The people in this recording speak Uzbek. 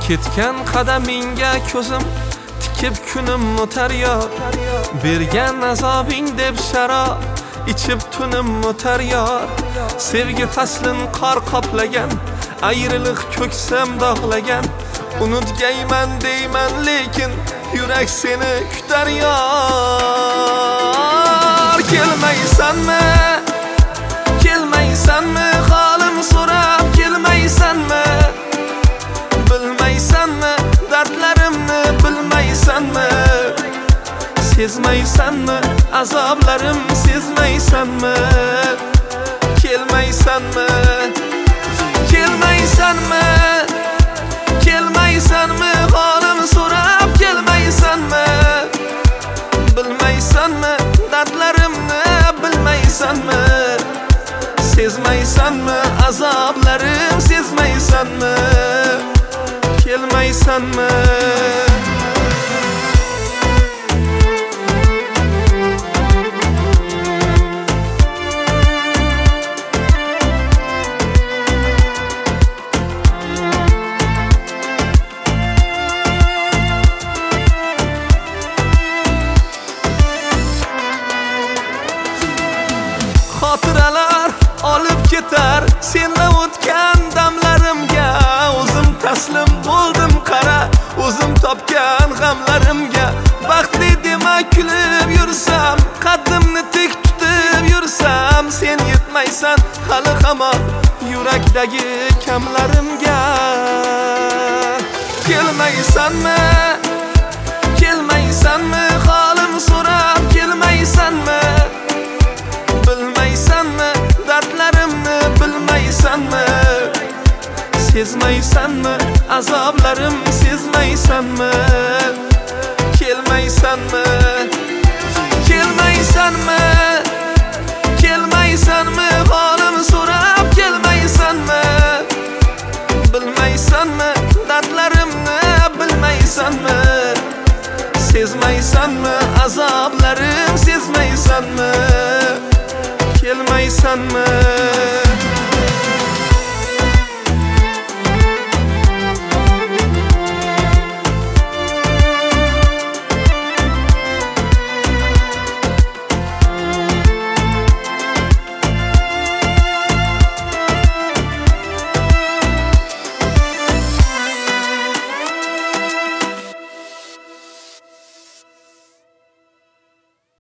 Ketgan qadamingga ko'zim tikib kunim o'tar yor. Bergan azobing deb sharob ichib tunim o'tar yor. Sevgi faslin qor qoplagan, ayriliq ko'ksam dog'lagan. Unutgayman deyman lekin yurak seni kutar yor. Kelmaysanmi? Kelmaysanmi? Holim so'rab kelmaysanmi? Bilmaysanmi? Dardlarimni bilmaysanmi? Sezmaysanmi? Azoblarim sezmaysanmi? Kelmaysanmi? Kelmaysanmi? Kelmaysanmi? Holim so'rab kelmaysanmi? Bilmaysanmi? Dardlarimni bilmaysanmi? Sezmaysanmi? Azoblarim sezmaysanmi? Kelmaysanmi? Xotiralar olib ketar senla o'tgan damlarimga. O'zim taslim bo'ldim qara, o'zim topgan g'amlarimga. Baxtli dema kulib yursam, qaddimni tik tutib yursam, sen yetmaysan hali hamon yurakdagi kamlarimga. Kelmaysanmi? Kelmaysanmi? Holim so'rab kelmaysanmi? Bilmaysanmi? Dardlarimni bilmaysanmi? Sezmaysanmi? Azoblarim sezmaysanmi? Kelmaysanmi? Kelmaysanmi? Kelmaysanmi? Holim so'rab kelmaysanmi? Bilmaysanmi? Dardlarimni bilmaysanmi? Sezmaysanmi? Azoblarim sezmaysanmi? Kelmaysanmi?